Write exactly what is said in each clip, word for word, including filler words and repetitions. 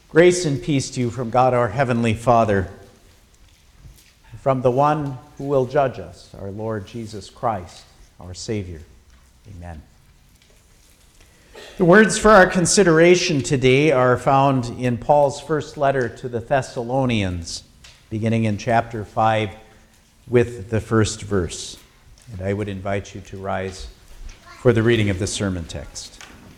Grace and peace to you from God our Heavenly Father, from the one who will judge us, our Lord Jesus Christ, our Savior. Amen. The words for our consideration today are found in Paul's first letter to the Thessalonians, beginning in chapter five with the first verse. And I would invite you to rise for the reading of the sermon text.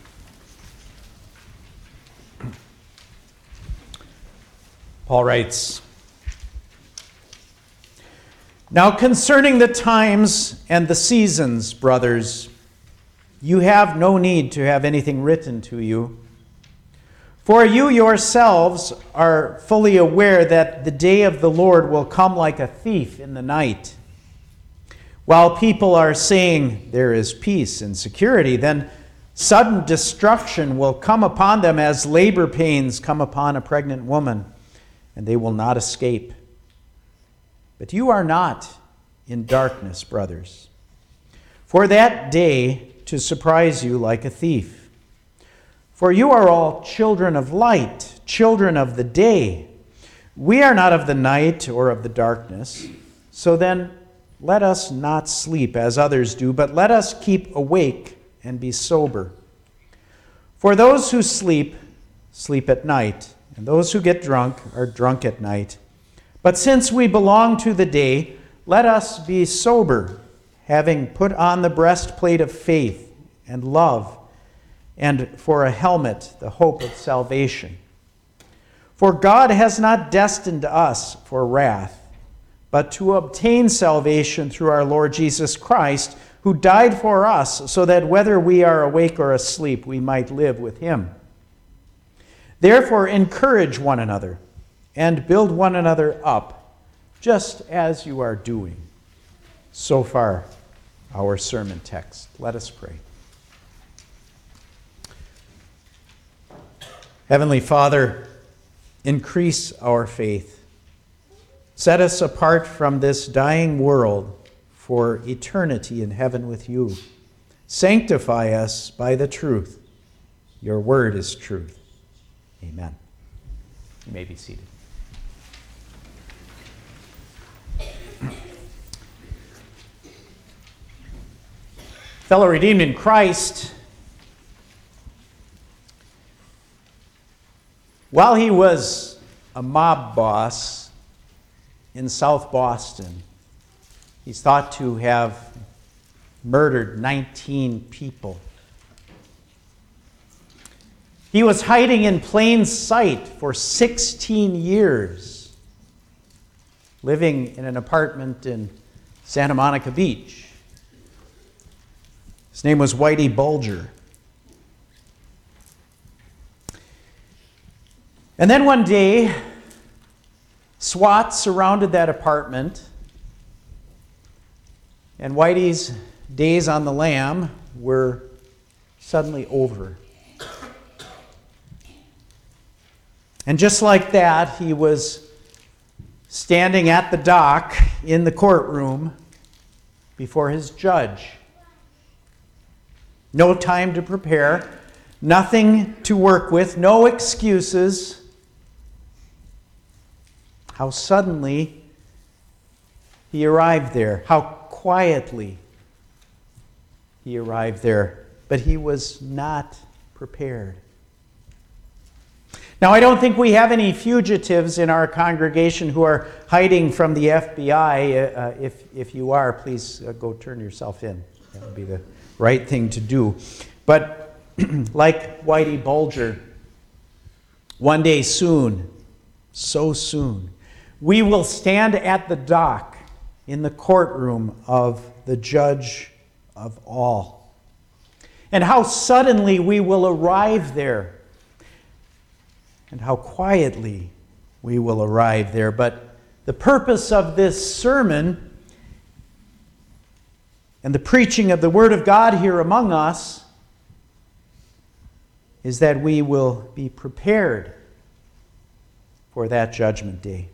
Paul writes, "Now concerning the times and the seasons, brothers, you have no need to have anything written to you. For you yourselves are fully aware that the day of the Lord will come like a thief in the night. While people are saying there is peace and security, then sudden destruction will come upon them as labor pains come upon a pregnant woman, and they will not escape. But you are not in darkness, brothers, for that day to surprise you like a thief. For you are all children of light, children of the day. We are not of the night or of the darkness. So then, let us not sleep as others do, but let us keep awake and be sober. For those who sleep, sleep at night, and those who get drunk are drunk at night. But since we belong to the day, let us be sober, having put on the breastplate of faith and love, and for a helmet, the hope of salvation. For God has not destined us for wrath, but to obtain salvation through our Lord Jesus Christ, who died for us, so that whether we are awake or asleep, we might live with him. Therefore, encourage one another and build one another up, just as you are doing." So far, our sermon text. Let us pray. Heavenly Father, increase our faith. Set us apart from this dying world for eternity in heaven with you. Sanctify us by the truth. Your word is truth. Amen. You may be seated. Fellow redeemed in Christ, while he was a mob boss in South Boston, he's thought to have murdered nineteen people. He was hiding in plain sight for sixteen years, living in an apartment in Santa Monica Beach. His name was Whitey Bulger. And then one day, SWAT surrounded that apartment, and Whitey's days on the lam were suddenly over. And just like that, he was standing at the dock in the courtroom before his judge. No time to prepare, nothing to work with, no excuses. How suddenly he arrived there, how quietly he arrived there, but he was not prepared. Now, I don't think we have any fugitives in our congregation who are hiding from the F B I. Uh, if, if you are, please uh, go turn yourself in. That would be the right thing to do. But like Whitey Bulger, one day soon, so soon, we will stand at the dock in the courtroom of the judge of all. And how suddenly we will arrive there. And how quietly we will arrive there. But the purpose of this sermon and the preaching of the Word of God here among us is that we will be prepared for that judgment day.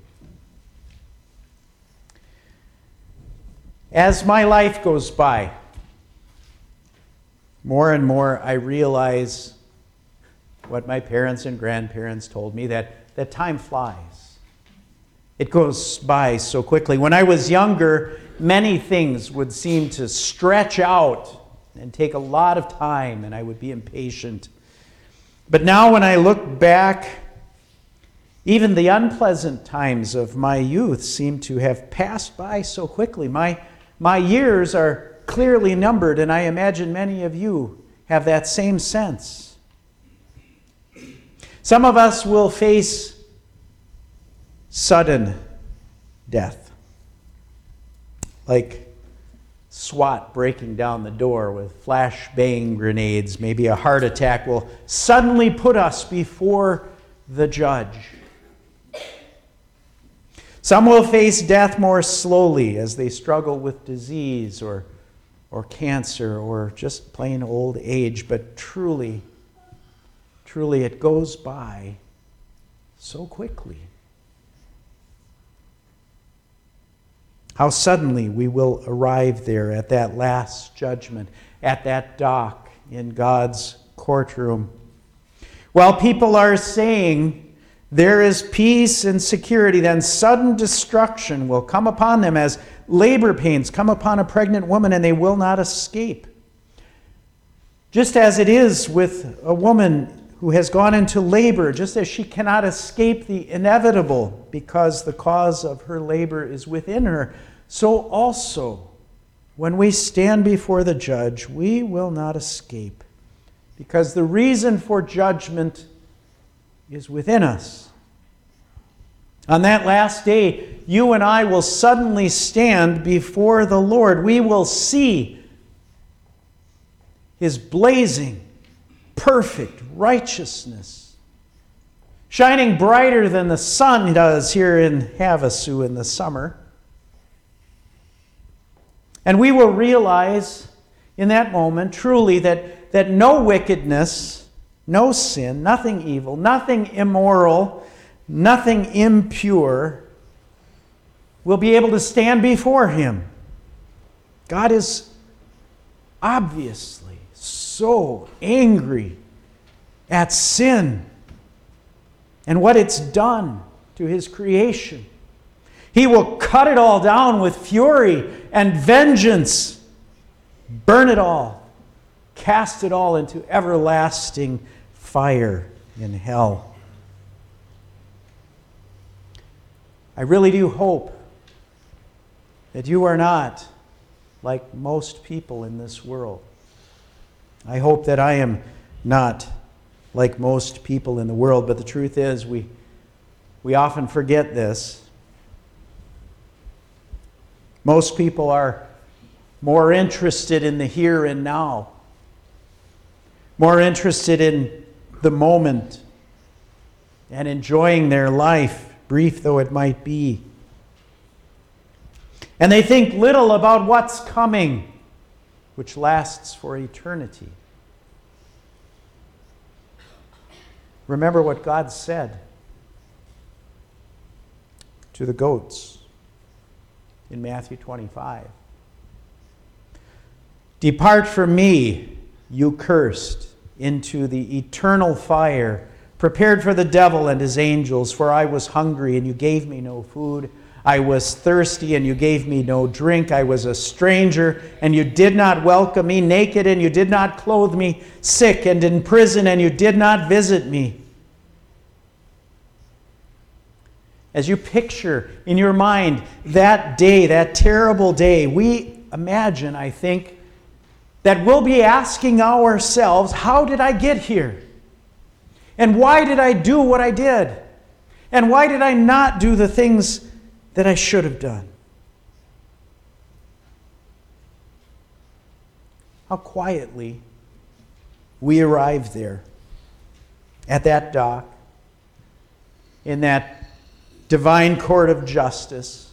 As my life goes by, more and more I realize what my parents and grandparents told me, that, that time flies. It goes by so quickly. When I was younger, many things would seem to stretch out and take a lot of time, and I would be impatient. But now when I look back, even the unpleasant times of my youth seem to have passed by so quickly. My, my years are clearly numbered, and I imagine many of you have that same sense. Some of us will face sudden death, like SWAT breaking down the door with flashbang grenades. Maybe a heart attack will suddenly put us before the judge. Some will face death more slowly as they struggle with disease or, or cancer or just plain old age. But truly, truly it goes by so quickly. How suddenly we will arrive there at that last judgment, at that dock in God's courtroom. While people are saying there is peace and security, then sudden destruction will come upon them as labor pains come upon a pregnant woman, and they will not escape. Just as it is with a woman who has gone into labor, just as she cannot escape the inevitable because the cause of her labor is within her, so also when we stand before the judge, we will not escape because the reason for judgment is within us. On that last day, you and I will suddenly stand before the Lord. We will see His blazing, perfect righteousness, shining brighter than the sun does here in Havasu in the summer. And we will realize in that moment truly that, that no wickedness, no sin, nothing evil, nothing immoral, nothing impure will be able to stand before Him. God is obviously so angry at sin and what it's done to His creation. He will cut it all down with fury and vengeance, burn it all, cast it all into everlasting fire in hell. I really do hope that you are not like most people in this world. I hope that I am not like most people in the world, but the truth is we, we often forget this. Most people are more interested in the here and now, more interested in the moment and enjoying their life, brief though it might be. And they think little about what's coming, which lasts for eternity. Remember what God said to the goats in Matthew twenty-five. Depart from me, you cursed, into the eternal fire, prepared for the devil and his angels. For I was hungry, and you gave me no food. I was thirsty, and you gave me no drink. I was a stranger, and you did not welcome me. Naked, and you did not clothe me. Sick and in prison, and you did not visit me. As you picture in your mind that day, that terrible day, we imagine, I think, that we'll be asking ourselves, how did I get here? And why did I do what I did? And why did I not do the things that I should have done? How quietly we arrived there at that dock, in that divine court of justice.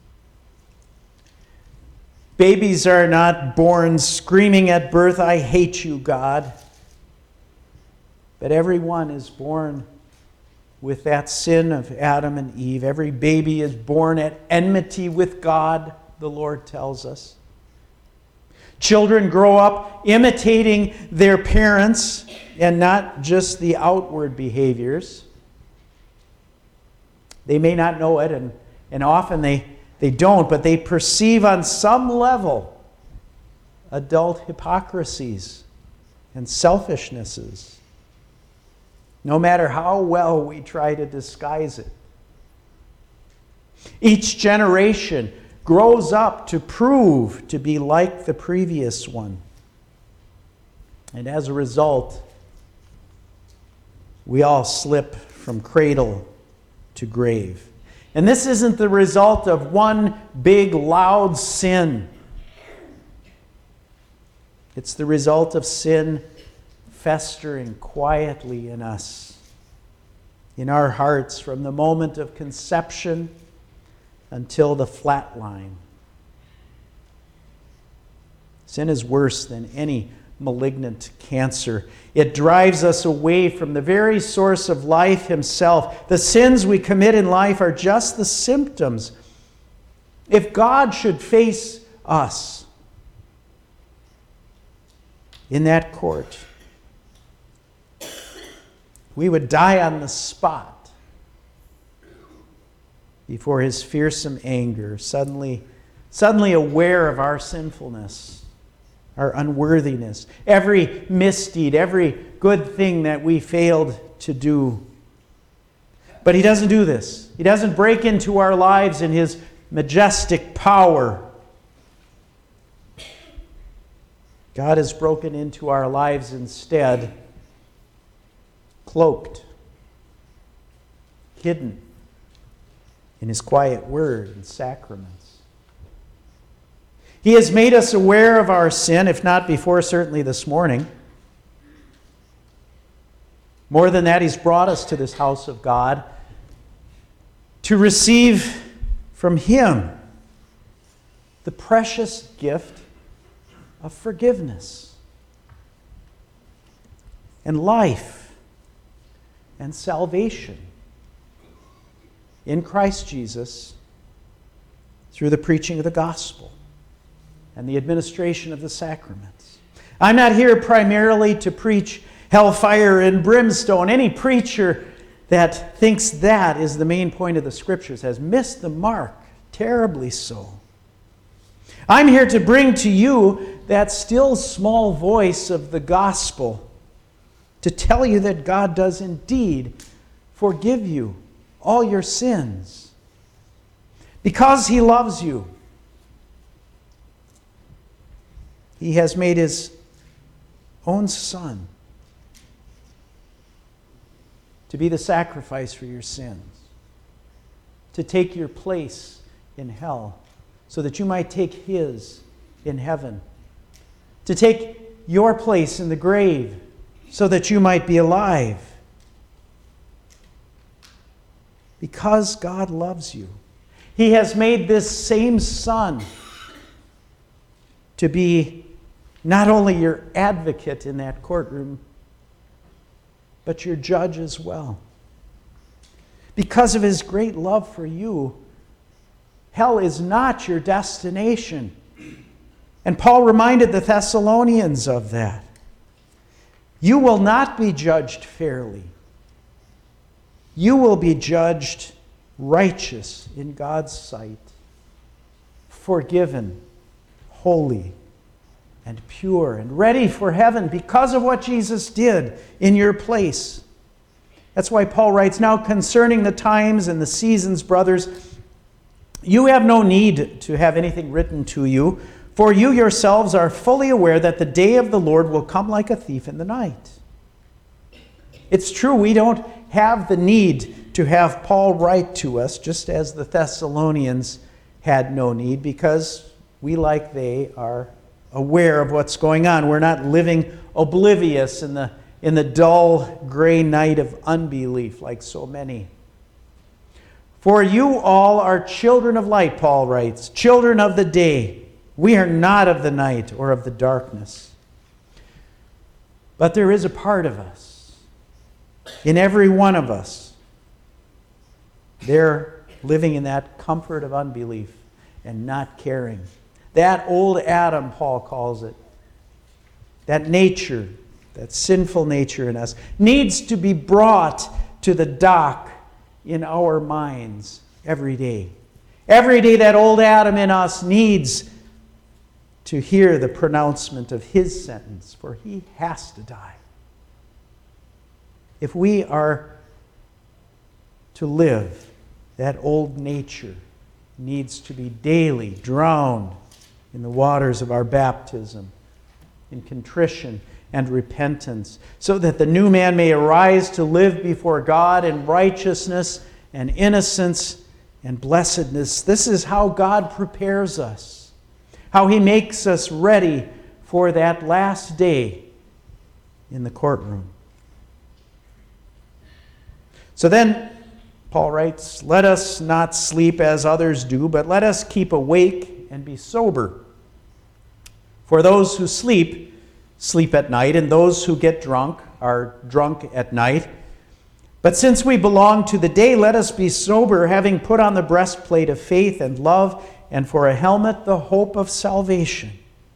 Babies are not born screaming at birth, I hate you, God. But everyone is born with that sin of Adam and Eve. Every baby is born at enmity with God, the Lord tells us. Children grow up imitating their parents and not just the outward behaviors. They may not know it, and, and often they, they don't, but they perceive on some level adult hypocrisies and selfishnesses, no matter how well we try to disguise it. Each generation grows up to prove to be like the previous one. And as a result, we all slip from cradle to grave. And this isn't the result of one big, loud sin. It's the result of sin festering quietly in us, in our hearts, from the moment of conception until the flat line. Sin is worse than any malignant cancer. It drives us away from the very source of life himself. The sins we commit in life are just the symptoms. If God should face us in that court, we would die on the spot before his fearsome anger, suddenly, suddenly aware of our sinfulness, our unworthiness, every misdeed, every good thing that we failed to do. But he doesn't do this. He doesn't break into our lives in his majestic power. God has broken into our lives instead, cloaked, hidden in his quiet word and sacraments. He has made us aware of our sin, if not before, certainly this morning. More than that, he's brought us to this house of God to receive from him the precious gift of forgiveness and life and salvation in Christ Jesus through the preaching of the gospel and the administration of the sacraments. I'm not here primarily to preach hellfire and brimstone. Any preacher that thinks that is the main point of the Scriptures has missed the mark, terribly so. I'm here to bring to you that still small voice of the gospel, to tell you that God does indeed forgive you all your sins because he loves you. He has made his own Son to be the sacrifice for your sins, to take your place in hell so that you might take his in heaven, to take your place in the grave so that you might be alive. Because God loves you, he has made this same Son to be not only your advocate in that courtroom, but your judge as well. Because of his great love for you, hell is not your destination. And Paul reminded the Thessalonians of that. You will not be judged fairly. You will be judged righteous in God's sight, forgiven, holy, and pure, and ready for heaven because of what Jesus did in your place. That's why Paul writes, now concerning the times and the seasons, brothers, you have no need to have anything written to you, for you yourselves are fully aware that the day of the Lord will come like a thief in the night. It's true, we don't have the need to have Paul write to us, just as the Thessalonians had no need, because we, like they, are aware of what's going on. We're not living oblivious in the, in the dull, gray night of unbelief like so many. For you all are children of light, Paul writes, children of the day. We are not of the night or of the darkness. But there is a part of us, in every one of us, they're living in that comfort of unbelief and not caring, That old Adam, Paul calls it, that nature, that sinful nature in us, needs to be brought to the dock in our minds every day. Every day that old Adam in us needs to hear the pronouncement of his sentence, for he has to die. If we are to live, that old nature needs to be daily drowned in the waters of our baptism, in contrition and repentance, so that the new man may arise to live before God in righteousness and innocence and blessedness. This is how God prepares us, how he makes us ready for that last day in the courtroom. So then, Paul writes, let us not sleep as others do, but let us keep awake and be sober. For those who sleep, sleep at night, and those who get drunk are drunk at night. But since we belong to the day, let us be sober, having put on the breastplate of faith and love, and for a helmet the hope of salvation.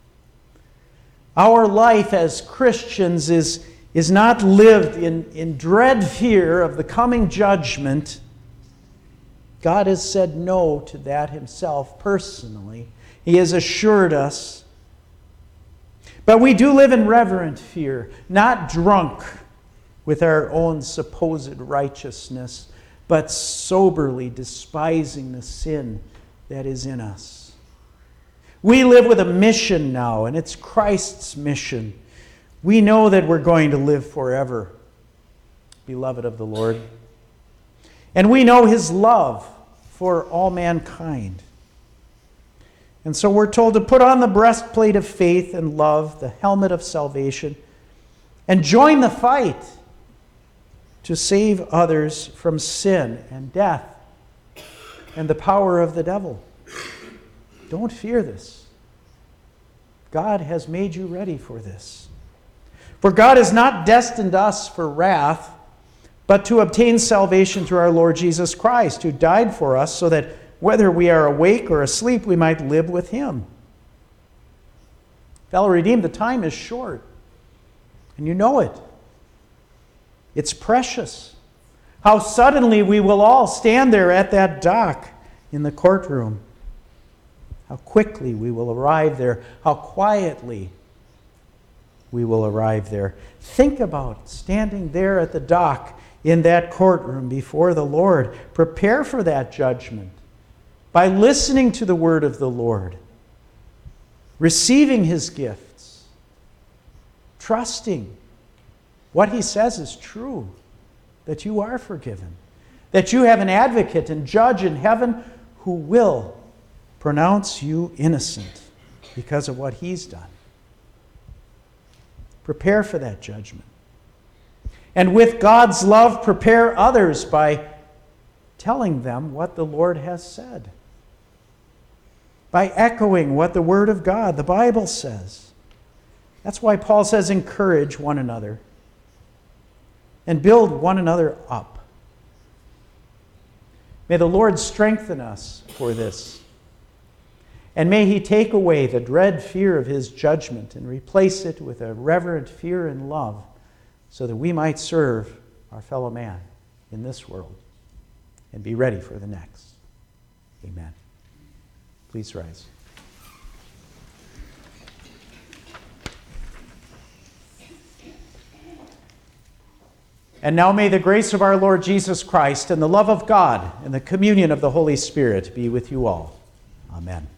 Our life as Christians is, is not lived in, in dread fear of the coming judgment. God has said no to that himself personally. He has assured us. But we do live in reverent fear, not drunk with our own supposed righteousness, but soberly despising the sin that is in us. We live with a mission now, and it's Christ's mission. We know that we're going to live forever, beloved of the Lord. And we know his love for all mankind. And so we're told to put on the breastplate of faith and love, the helmet of salvation, and join the fight to save others from sin and death and the power of the devil. Don't fear this. God has made you ready for this. For God has not destined us for wrath, but to obtain salvation through our Lord Jesus Christ, who died for us so that whether we are awake or asleep, we might live with him. Fellow redeemed, the time is short, and you know it. It's precious. How suddenly we will all stand there at that dock in the courtroom. How quickly we will arrive there. How quietly we will arrive there. Think about standing there at the dock in that courtroom before the Lord. Prepare for that judgment by listening to the word of the Lord, receiving his gifts, trusting what he says is true, that you are forgiven, that you have an advocate and judge in heaven who will pronounce you innocent because of what he's done. Prepare for that judgment. And with God's love, prepare others by telling them what the Lord has said, by echoing what the Word of God, the Bible, says. That's why Paul says, encourage one another and build one another up. May the Lord strengthen us for this. And may he take away the dread fear of his judgment and replace it with a reverent fear and love, so that we might serve our fellow man in this world and be ready for the next. Amen. Please rise. And now may the grace of our Lord Jesus Christ and the love of God and the communion of the Holy Spirit be with you all. Amen.